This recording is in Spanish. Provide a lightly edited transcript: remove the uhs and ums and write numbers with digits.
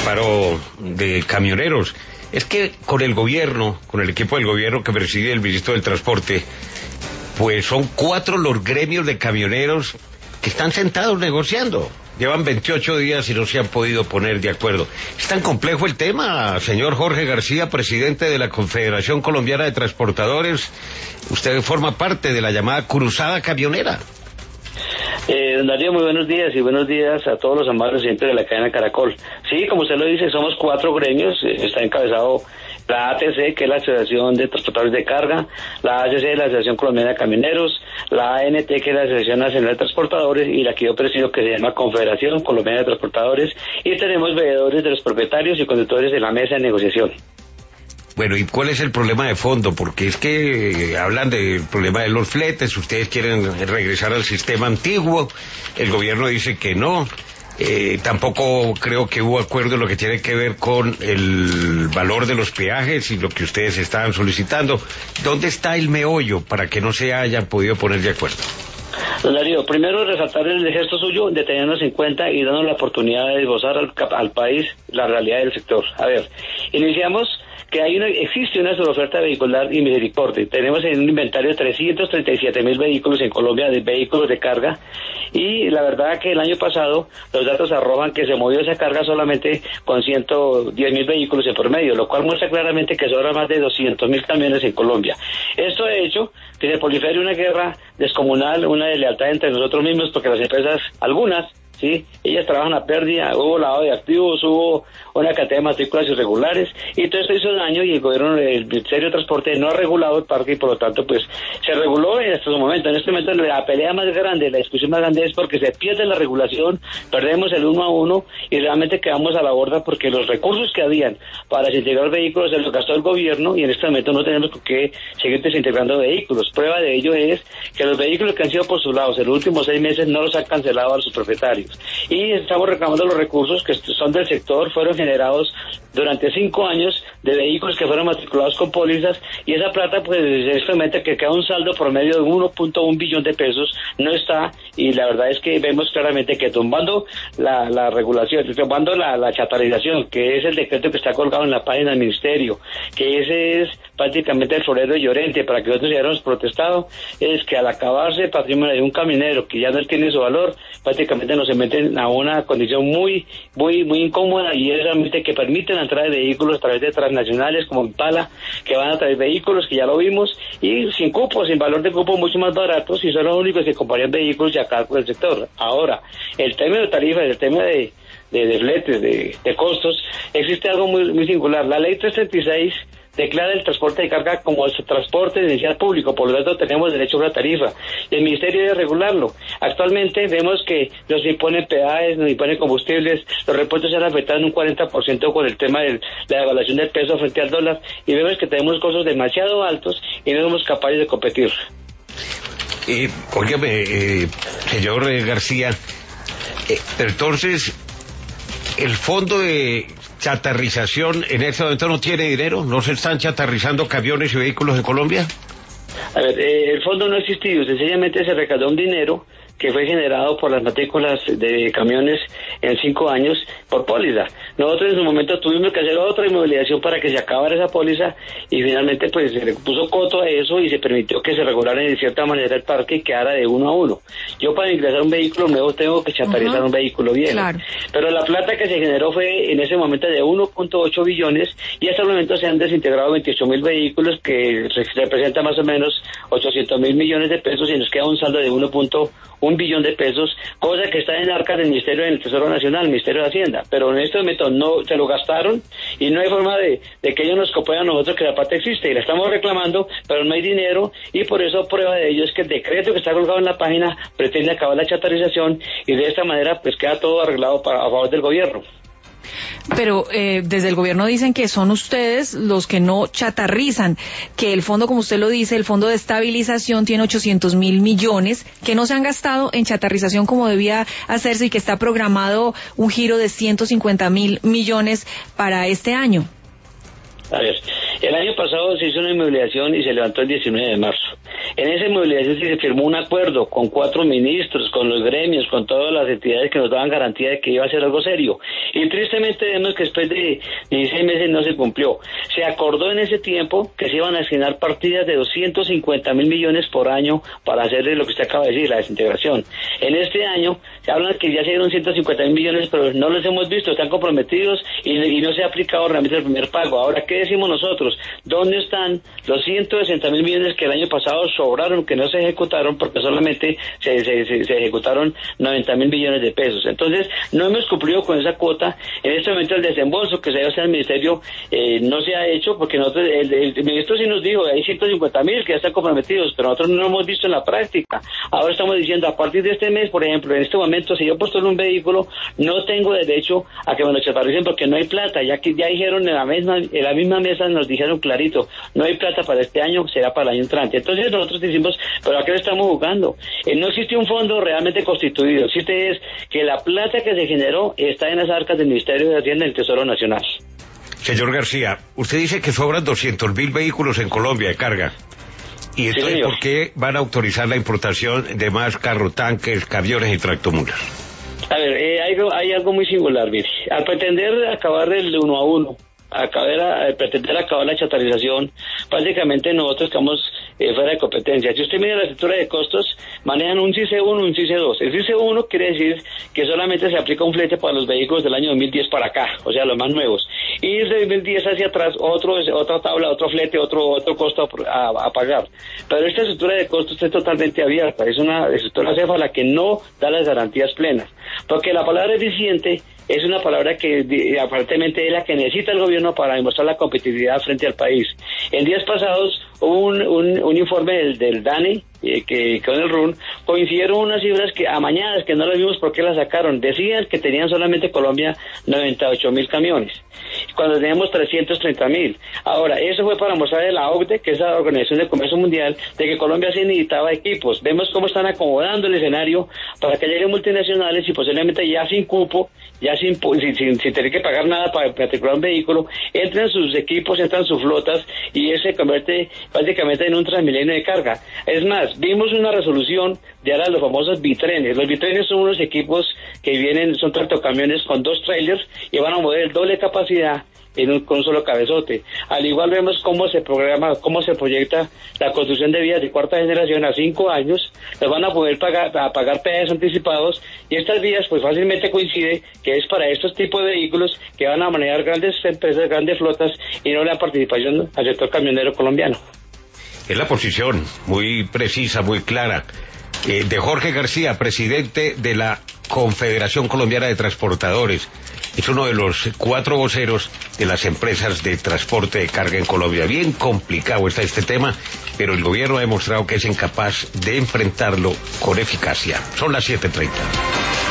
paro de camioneros. Es que con el gobierno, con el equipo del gobierno que preside el ministro del Transporte, pues son 4 los gremios de camioneros que están sentados negociando. Llevan 28 días y no se han podido poner de acuerdo. Es tan complejo el tema, señor Jorge García, presidente de la Confederación Colombiana de Transportadores. Usted forma parte de la llamada Cruzada Camionera. Don Darío, muy buenos días y buenos días a todos los amables oyentes de la cadena Caracol. Sí, como usted lo dice, somos 4 gremios, está encabezado la ATC, que es la Asociación de Transportadores de Carga, la ACC, la Asociación Colombiana de Camioneros, la ANT, que es la Asociación Nacional de Transportadores, y la que yo presido, que se llama Confederación Colombiana de Transportadores, y tenemos veedores de los propietarios y conductores de la mesa de negociación. Bueno, ¿y cuál es el problema de fondo? Porque es que hablan del problema de los fletes, ustedes quieren regresar al sistema antiguo, el gobierno dice que no. Tampoco creo que hubo acuerdo en lo que tiene que ver con el valor de los peajes y lo que ustedes estaban solicitando. ¿Dónde está el meollo para que no se hayan podido poner de acuerdo? Don Darío, primero resaltar el gesto suyo de tenernos en cuenta y darnos la oportunidad de esbozar al país la realidad del sector. A ver, iniciamos que existe una sobreoferta vehicular y misericordia. Tenemos en un inventario 337.000 vehículos en Colombia, de vehículos de carga, y la verdad que el año pasado los datos arrojan que se movió esa carga solamente con 110.000 vehículos en promedio, lo cual muestra claramente que sobra más de 200.000 camiones en Colombia. Esto ha hecho que se prolifere una guerra descomunal, una deslealtad entre nosotros mismos, porque las empresas, algunas, sí, ellas trabajan a pérdida, hubo lavado de activos, hubo una cantidad de matrículas irregulares, y todo esto hizo daño, y el gobierno, el Ministerio de Transporte no ha regulado el parque, y por lo tanto pues se reguló en estos momentos. En este momento la pelea más grande, la discusión más grande es porque se pierde la regulación, perdemos el 1 a 1 y realmente quedamos a la borda, porque los recursos que habían para desintegrar vehículos se los gastó el gobierno, y en este momento no tenemos por qué seguir desintegrando vehículos. Prueba de ello es que los vehículos que han sido postulados en los últimos 6 meses no los han cancelado a sus propietarios, y estamos reclamando los recursos que son del sector. Fueron generados durante 5 años de vehículos que fueron matriculados con pólizas, y esa plata pues simplemente que queda un saldo promedio de 1.1 billón de pesos no está, y la verdad es que vemos claramente que tumbando la regulación, tumbando la chatarización, que es el decreto que está colgado en la página del ministerio, que ese es prácticamente el florero de Llorente, para que nosotros hubiéramos protestado, es que al acabarse el patrimonio de un camionero que ya no tiene su valor, prácticamente nos meten a una condición muy incómoda, y es realmente que permiten la entrada de vehículos a través de transnacionales como Impala, que van a traer vehículos que ya lo vimos, y sin cupo, sin valor de cupo, mucho más baratos, y son los únicos que comprarían vehículos de acá con el sector. Ahora, el tema de tarifas, el tema de fletes, de costos, existe algo muy singular. La ley 336 declara el transporte de carga como el transporte de necesidad público, por lo tanto tenemos derecho a una tarifa, y el ministerio debe regularlo. Actualmente vemos que nos imponen peajes, nos imponen combustibles, los repuestos se han afectado en un 40% con el tema de la devaluación del peso frente al dólar, y vemos que tenemos costos demasiado altos y no somos capaces de competir. Óigame, señor García, pero entonces el fondo de chatarrización en este momento no tiene dinero, no se están chatarrizando camiones y vehículos en Colombia. A ver, el fondo no ha existido, sencillamente se recaudó un dinero que fue generado por las matrículas de camiones en 5 años por póliza. Nosotros en su momento tuvimos que hacer otra inmovilización para que se acabara esa póliza, y finalmente pues se le puso coto a eso y se permitió que se regulara de cierta manera el parque y quedara de 1 a 1. Yo, para ingresar un vehículo nuevo tengo que chatarizar un vehículo viejo. Claro. Pero la plata que se generó fue en ese momento de 1.8 billones, y hasta el momento se han desintegrado 28.000 vehículos, que representa más o menos 800.000 millones de pesos, y nos queda un saldo de 1.1 billón de pesos, cosa que está en arcas del Ministerio del Tesoro Nacional, el Ministerio de Hacienda, pero en este momento no se lo gastaron, y no hay forma de que ellos nos cooperan a nosotros, que la plata existe y la estamos reclamando, pero no hay dinero, y por eso prueba de ello es que el decreto que está colgado en la página pretende acabar la chatarización, y de esta manera pues queda todo arreglado a favor del gobierno. Pero desde el gobierno dicen que son ustedes los que no chatarrizan, que el fondo, como usted lo dice, el fondo de estabilización tiene 800.000 millones que no se han gastado en chatarrización como debía hacerse, y que está programado un giro de 150.000 millones para este año. A ver, el año pasado se hizo una inmovilización y se levantó el 19 de marzo. En esa inmovilización se firmó un acuerdo con 4 ministros, con los gremios, con todas las entidades que nos daban garantía de que iba a ser algo serio. Y tristemente vemos que después de 16 meses no se cumplió. Se acordó en ese tiempo que se iban a asignar partidas de 250.000 millones por año para hacer lo que usted acaba de decir, la desintegración. En este año se habla que ya se dieron 150.000 millones, pero no los hemos visto, están comprometidos y no se ha aplicado realmente el primer pago. Ahora, ¿qué decimos nosotros? ¿Dónde están los 160.000 millones que el año pasado sobraron, que no se ejecutaron, porque solamente se ejecutaron 90.000 millones de pesos? Entonces, no hemos cumplido con esa cuota. En este momento el desembolso que se debe hacer al ministerio no se ha hecho, porque nosotros, el ministro sí nos dijo, hay 150.000 que ya están comprometidos, pero nosotros no lo hemos visto en la práctica. Ahora estamos diciendo, a partir de este mes, por ejemplo, en este momento, si yo postulo un vehículo, no tengo derecho a que me lo chatarricen porque no hay plata, ya que ya dijeron en la misma mesa nos dijeron clarito, no hay plata para este año, será para el año entrante. Entonces nosotros decimos, pero ¿a qué le estamos jugando? No existe un fondo realmente constituido, existe es que la plata que se generó está en las arcas del Ministerio de Hacienda y del Tesoro Nacional. Señor García, usted dice que sobran 200.000 vehículos en Colombia de carga. ¿Y entonces sí, por qué van a autorizar la importación de más carro, tanques, camiones y tractomulas? A ver, hay algo muy singular, mire. Al pretender acabar el 1 a 1, pretender acabar la chatarización, básicamente nosotros estamos fuera de competencia. Si usted mira la estructura de costos, manejan un CICE 1 y un CICE 2. El CICE 1 quiere decir que solamente se aplica un flete para los vehículos del año 2010 para acá, o sea, los más nuevos. Y desde 2010 hacia atrás, otra tabla, otro flete, otro costo a pagar. Pero esta estructura de costos es totalmente abierta, es una estructura céfala que no da las garantías plenas. Porque la palabra eficiente es una palabra que aparentemente es la que necesita el gobierno para demostrar la competitividad frente al país. En días pasados hubo un informe del DANE, que con el RUN, coincidieron unas cifras que amañadas, que no las vimos por qué las sacaron. Decían que tenían solamente Colombia 98.000 camiones, cuando teníamos 330.000. Ahora, eso fue para mostrar a la OCDE, que es la Organización de Comercio Mundial, de que Colombia sí necesitaba equipos. Vemos cómo están acomodando el escenario para que lleguen multinacionales y posiblemente ya sin cupo, ya sin tener que pagar nada para matricular un vehículo, entran sus equipos, entran sus flotas y eso se convierte básicamente en un Transmilenio de carga. Es más, vimos una resolución de ahora los famosos bitrenes. Los bitrenes son unos equipos que son tractocamiones con 2 trailers y van a mover el doble capacidad con un solo cabezote. Al igual vemos cómo se programa, cómo se proyecta la construcción de vías de cuarta generación a 5 años, les van a poder pagar peajes anticipados, y estas vías pues fácilmente coincide que es para estos tipos de vehículos que van a manejar grandes empresas, grandes flotas, y no la participación al sector camionero colombiano. Es la posición muy precisa, muy clara, de Jorge García, presidente de la Confederación Colombiana de Transportadores. Es uno de los 4 voceros de las empresas de transporte de carga en Colombia. Bien complicado está este tema, pero el gobierno ha demostrado que es incapaz de enfrentarlo con eficacia. Son las 7:30.